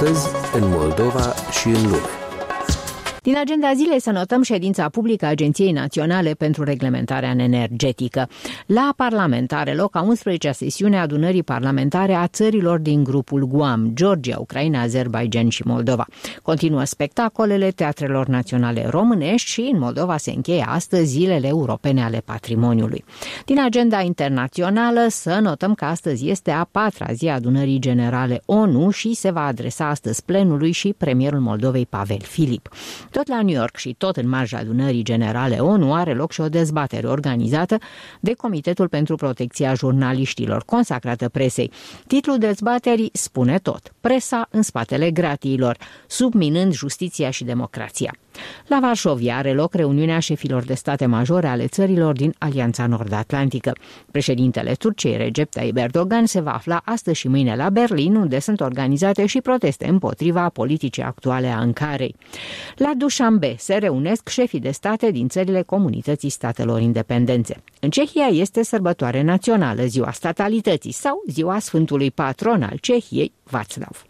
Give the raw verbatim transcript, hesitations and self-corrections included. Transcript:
astăzi, în Moldova și în lume. Din agenda zilei să notăm ședința publică a Agenției Naționale pentru Reglementarea Energetică. La Parlament are loc a unsprezecea sesiune a adunării parlamentare a țărilor din grupul Guam, Georgia, Ucraina, Azerbaidjan și Moldova. Continuă spectacolele teatrelor naționale românești și în Moldova se încheie astăzi Zilele Europene ale Patrimoniului. Din agenda internațională să notăm că astăzi este a patra zi a adunării generale ONU și se va adresa astăzi plenului și premierul Moldovei Pavel Filip. Tot la New York și tot în marja adunării generale ONU are loc și o dezbatere organizată de Comitetul pentru Protecția Jurnaliștilor, consacrată presei. Titlul dezbaterii spune tot: presa în spatele gratiilor, subminând justiția și democrația. La Varșovia are loc reuniunea șefilor de state majore ale țărilor din Alianța Nord-Atlantică. Președintele Turciei, Recep Tayyip Erdogan, se va afla astăzi și mâine la Berlin, unde sunt organizate și proteste împotriva politicii actuale a Ankarei. La Dușanbe se reunesc șefii de state din țările Comunității Statelor Independențe. În Cehia este sărbătoare națională, Ziua Statalității sau Ziua Sfântului Patron al Cehiei, Václav.